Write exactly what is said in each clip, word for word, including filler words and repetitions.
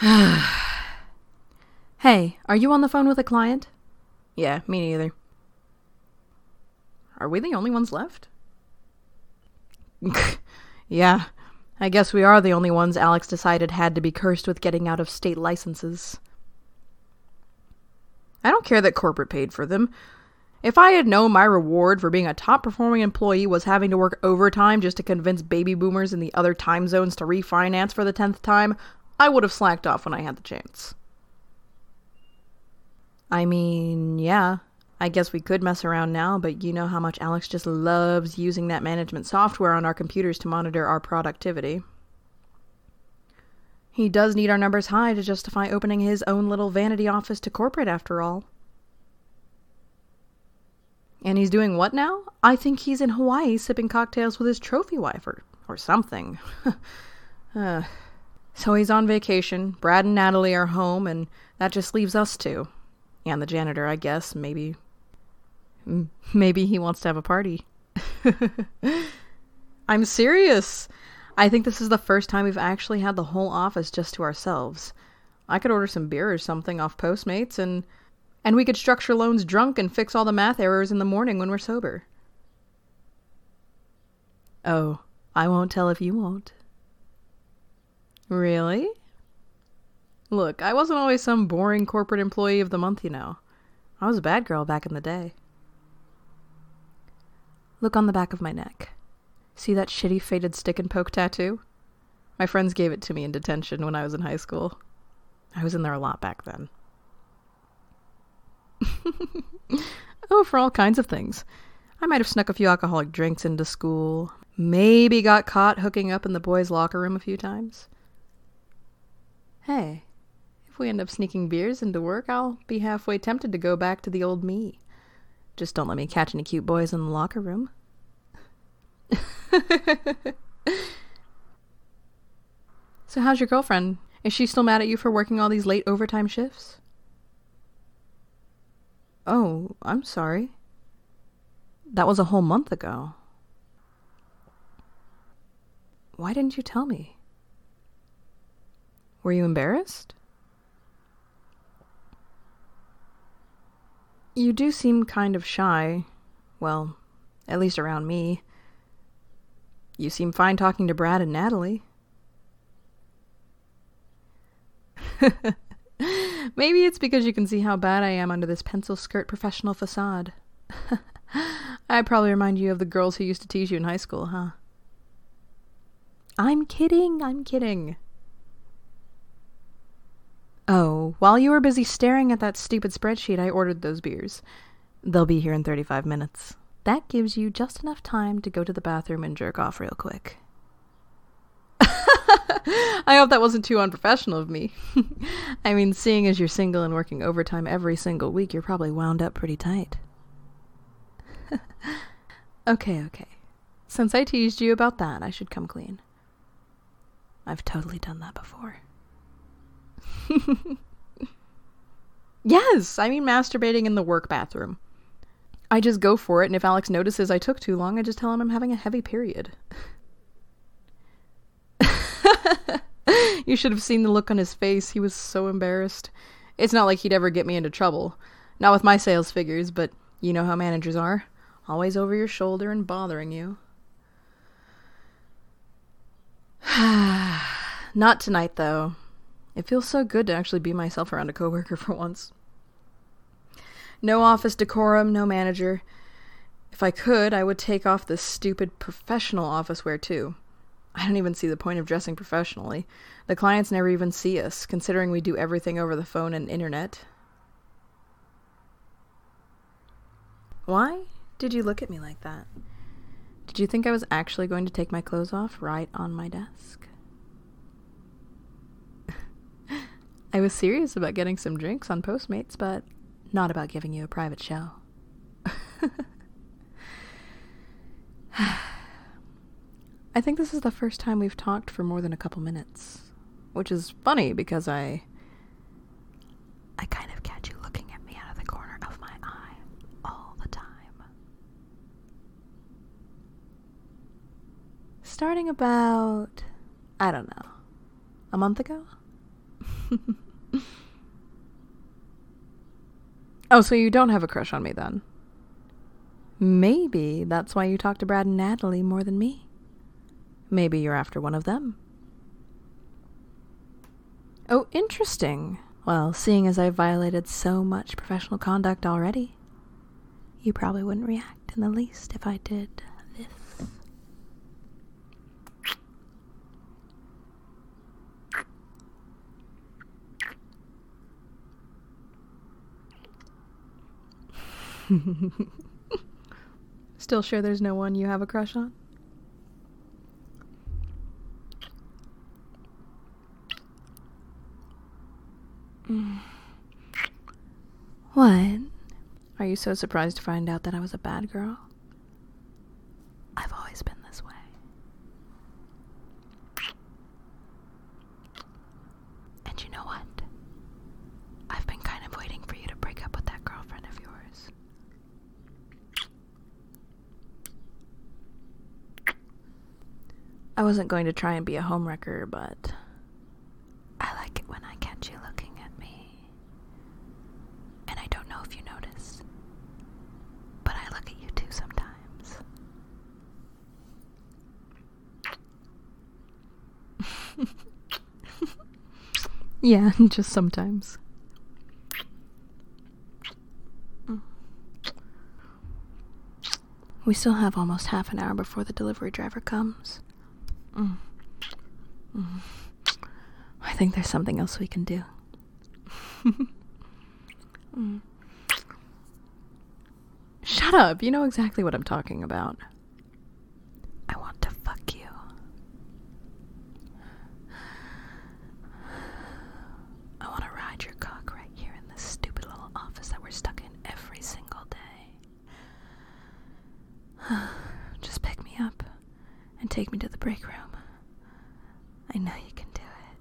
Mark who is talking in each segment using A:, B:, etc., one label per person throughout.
A: Hey, are you on the phone with a client? Yeah, me neither. Are we the only ones left? Yeah, I guess we are the only ones Alex decided had to be cursed with getting out of state licenses. I don't care that corporate paid for them. If I had known my reward for being a top-performing employee was having to work overtime just to convince baby boomers in the other time zones to refinance for the tenth time, I would have slacked off when I had the chance. I mean, yeah, I guess we could mess around now, but you know how much Alex just loves using that management software on our computers to monitor our productivity. He does need our numbers high to justify opening his own little vanity office to corporate, after all. And he's doing what now? I think he's in Hawaii sipping cocktails with his trophy wife or, or something. uh, so he's on vacation, Brad and Natalie are home, and that just leaves us two. And the janitor, I guess. Maybe... Maybe he wants to have a party. I'm serious. I think this is the first time we've actually had the whole office just to ourselves. I could order some beer or something off Postmates, and... And we could structure loans drunk and fix all the math errors in the morning when we're sober. Oh, I won't tell if you won't. Really? Look, I wasn't always some boring corporate employee of the month, you know. I was a bad girl back in the day. Look on the back of my neck. See that shitty faded stick and poke tattoo? My friends gave it to me in detention when I was in high school. I was in there a lot back then. Oh, for all kinds of things. I might have snuck a few alcoholic drinks into school. Maybe got caught hooking up in the boys' locker room a few times. Hey, if we end up sneaking beers into work, I'll be halfway tempted to go back to the old me. Just don't let me catch any cute boys in the locker room. So how's your girlfriend? Is she still mad at you for working all these late overtime shifts? Oh, I'm sorry. That was a whole month ago. Why didn't you tell me? Were you embarrassed? You do seem kind of shy. Well, at least around me. You seem fine talking to Brad and Natalie. Maybe it's because you can see how bad I am under this pencil skirt professional facade. I probably remind you of the girls who used to tease you in high school, huh? I'm kidding, I'm kidding. Oh, while you were busy staring at that stupid spreadsheet, I ordered those beers. They'll be here in thirty-five minutes. That gives you just enough time to go to the bathroom and jerk off real quick. I hope that wasn't too unprofessional of me. I mean, seeing as you're single and working overtime every single week, you're probably wound up pretty tight. Okay, okay. Since I teased you about that, I should come clean. I've totally done that before. Yes, I mean masturbating in the work bathroom. I just go for it, and if Alex notices I took too long, I just tell him I'm having a heavy period. You should have seen the look on his face. He was so embarrassed. It's not like he'd ever get me into trouble. Not with my sales figures, but you know how managers are. Always over your shoulder and bothering you. Not tonight, though. It feels so good to actually be myself around a coworker for once. No office decorum, no manager. If I could, I would take off this stupid professional office wear, too. I don't even see the point of dressing professionally. The clients never even see us, considering we do everything over the phone and internet. Why did you look at me like that? Did you think I was actually going to take my clothes off right on my desk? I was serious about getting some drinks on Postmates, but not about giving you a private show. I think this is the first time we've talked for more than a couple minutes, which is funny because I I kind of catch you looking at me out of the corner of my eye all the time. Starting about, I don't know, a month ago? Oh, so you don't have a crush on me then? Maybe that's why you talk to Brad and Natalie more than me. Maybe you're after one of them. Oh, interesting. Well, seeing as I've violated so much professional conduct already, you probably wouldn't react in the least if I did this. Still sure there's no one you have a crush on? Mm. What? Are you so surprised to find out that I was a bad girl? I've always been this way. And you know what? I've been kind of waiting for you to break up with that girlfriend of yours. I wasn't going to try and be a homewrecker, but I like it when I catch you looking at me. And I don't know if you notice, but I look at you too sometimes. Yeah, just sometimes. We still have almost half an hour before the delivery driver comes. Mm. Mm. I think there's something else we can do. mm. Shut up, you know exactly what I'm talking about. I want to fuck you. I want to ride your cock right here in this stupid little office that we're stuck in every single day. Just pick me up and take me to the break room. I know you can do it.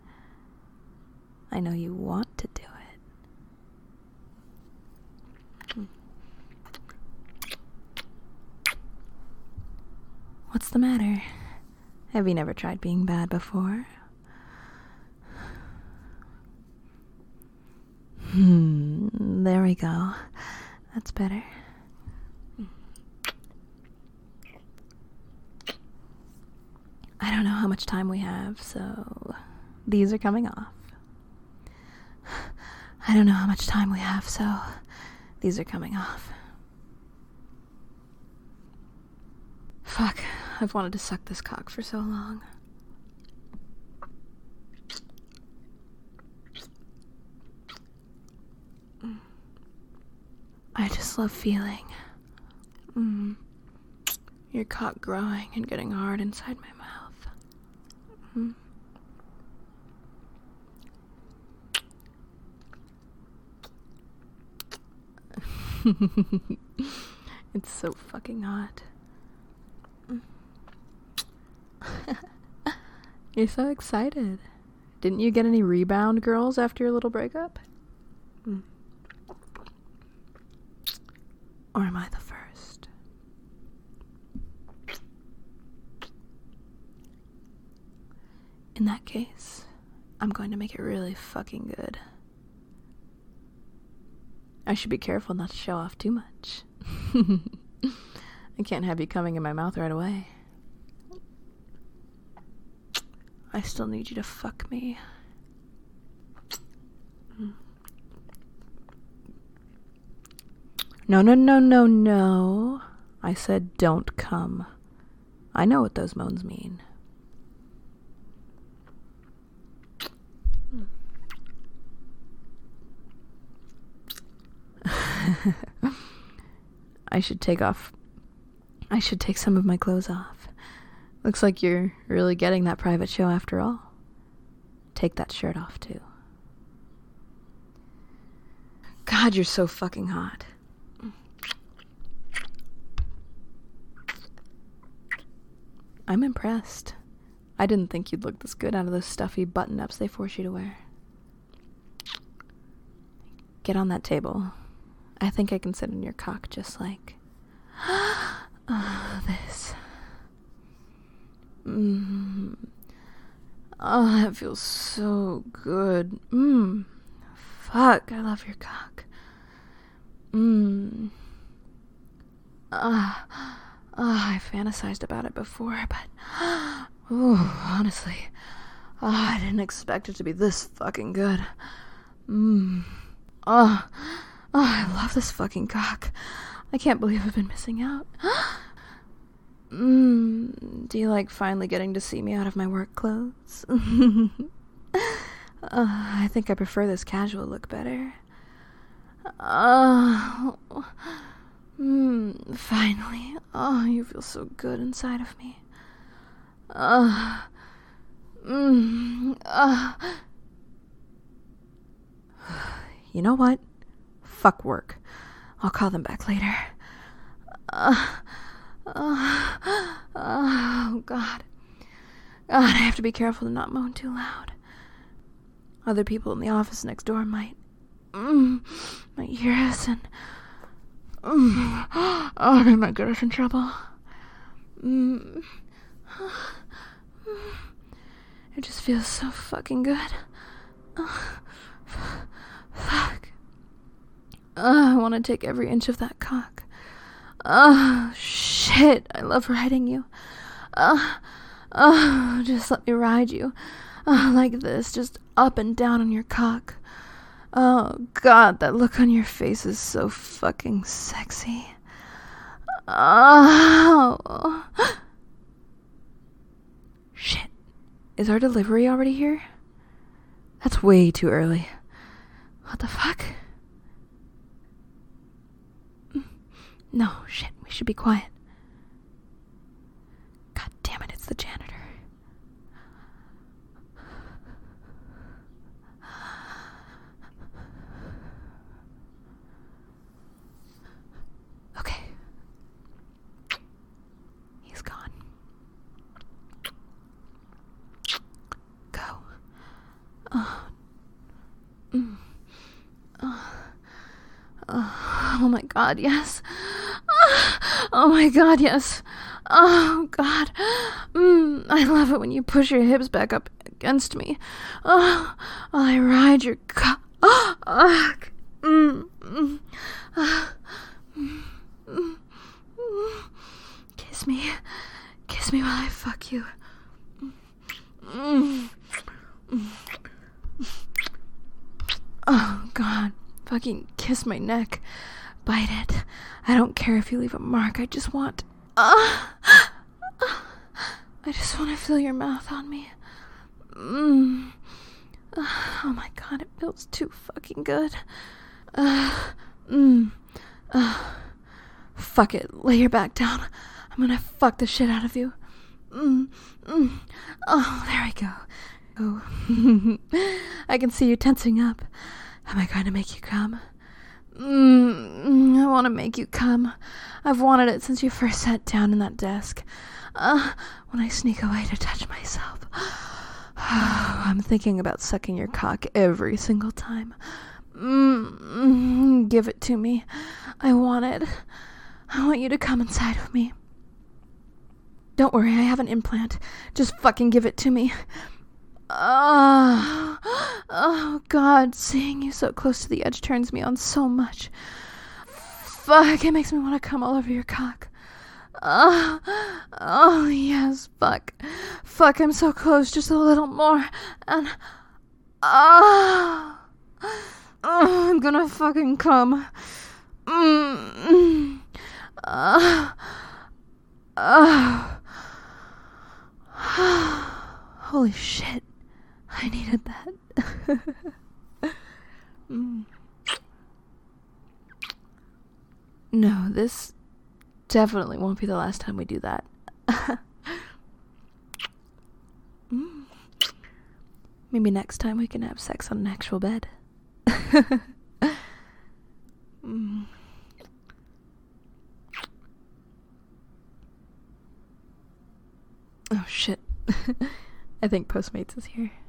A: I know you want to do it. What's the matter? Have you never tried being bad before? Hmm, there we go. That's better. I don't know how much time we have, so these are coming off. I don't know how much time we have, so these are coming off. Fuck, I've wanted to suck this cock for so long. I just love feeling mm, your cock growing and getting hard inside my mouth. Mm. It's so fucking hot. You're so excited. Didn't you get any rebound girls after your little breakup? Mm. Or am I the first? In that case, I'm going to make it really fucking good. I should be careful not to show off too much. I can't have you coming in my mouth right away. I still need you to fuck me. No, no, no, no, no. I said don't come. I know what those moans mean. I should take off. I should take some of my clothes off. Looks like you're really getting that private show after all. Take that shirt off, too. God, you're so fucking hot. I'm impressed. I didn't think you'd look this good out of those stuffy button-ups they force you to wear. Get on that table. I think I can sit on your cock just like... oh, this. Mm. Oh, that feels so good. Mmm. Fuck, I love your cock. Mmm. Ah. Uh, uh, I fantasized about it before, but... Oh, honestly. Oh, I didn't expect it to be this fucking good. Mmm. Oh. Oh, I love this fucking cock. I can't believe I've been missing out. Mmm. Do you like finally getting to see me out of my work clothes? uh, I think I prefer this casual look better. Oh. Mmm. Finally. Oh, you feel so good inside of me. Uh. Mmm. Uh. You know what? Fuck work. I'll call them back later. Uh, uh, oh, God. God, I have to be careful to not moan too loud. Other people in the office next door might... Mm, might hear us and... Mm, oh, they might get us in trouble. Mm, it just feels so fucking good. Oh, fuck. Uh, I want to take every inch of that cock. Oh, shit. I love riding you. Uh, oh, just let me ride you. Uh, like this, just up and down on your cock. Oh, God, that look on your face is so fucking sexy. Oh. Shit. Is our delivery already here? That's way too early. What the fuck? No, shit, we should be quiet. God damn it, it's the janitor. Okay. He's gone. Go. Oh. Mm. Oh. Oh. Oh my God, yes. Oh my God, yes. Oh God. Mm, I love it when you push your hips back up against me. Oh, while I ride your cock. Oh, oh, mm, mm, uh, mm, mm, mm. Kiss me. Kiss me while I fuck you. Mm, mm. Oh God. Fucking kiss my neck. Bite it. I don't care if you leave a mark. I just want... Uh, uh, I just want to feel your mouth on me. Mm. Uh, oh my God, it feels too fucking good. Uh, mm. Uh, fuck it. Lay your back down. I'm gonna fuck the shit out of you. Mm. Mm. Oh, there we go. Oh. I can see you tensing up. Am I going to make you come? Mm, I want to make you come. I've wanted it since you first sat down in that desk. Uh, when I sneak away to touch myself. I'm thinking about sucking your cock every single time. Mm, mm, give it to me. I want it. I want you to come inside of me. Don't worry, I have an implant. Just fucking give it to me. Oh, oh God, seeing you so close to the edge turns me on so much. Fuck, it makes me want to come all over your cock. Oh, oh yes, fuck. Fuck, I'm so close, just a little more. And, oh, oh I'm gonna fucking come. Mm, uh, uh, holy shit. I needed that. mm. No, this definitely won't be the last time we do that. mm. Maybe next time we can have sex on an actual bed. mm. Oh shit. I think Postmates is here.